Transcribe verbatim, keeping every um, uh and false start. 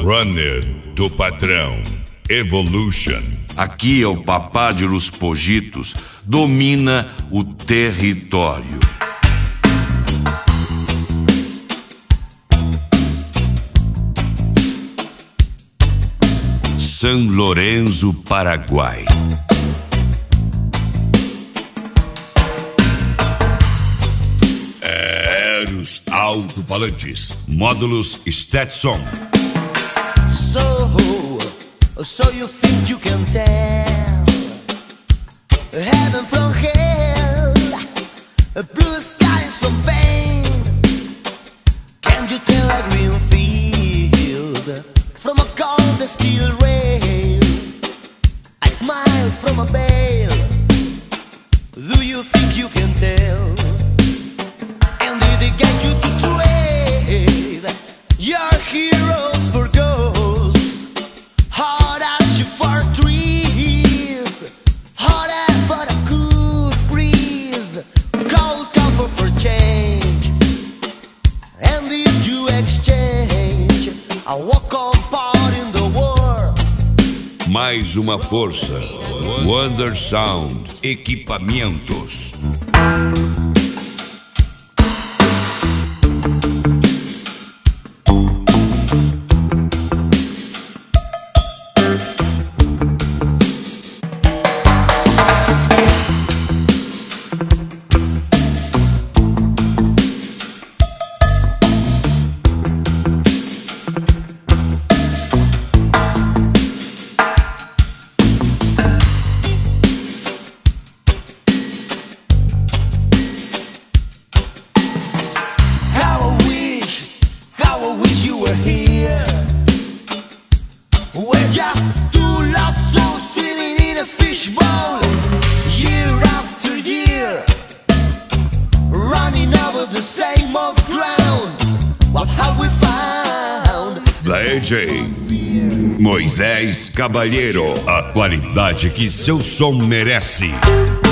Runner do patrão Evolution. Aqui é o Papá de Los Pojitos, domina o território. São Lourenço, Paraguai. Aeros alto-falantes, módulos Stetson. So, so you think you can tell heaven from hell, blue skies from pain? Can you tell a green field from a cold steel rail? I smile from a veil. Do you think you can tell? And did they get you to trade your heroes for ghosts? Hard as you for trees, hot as for a good breeze, cold comfort for change. And did you exchange a walk on part in the world? Mais uma força. Wonder Sound Equipamentos. We're just two lost souls swimming in a fishbowl, year after year, running over the same old ground. What have we found? Da A J Moisés Caballero, a qualidade que seu som merece.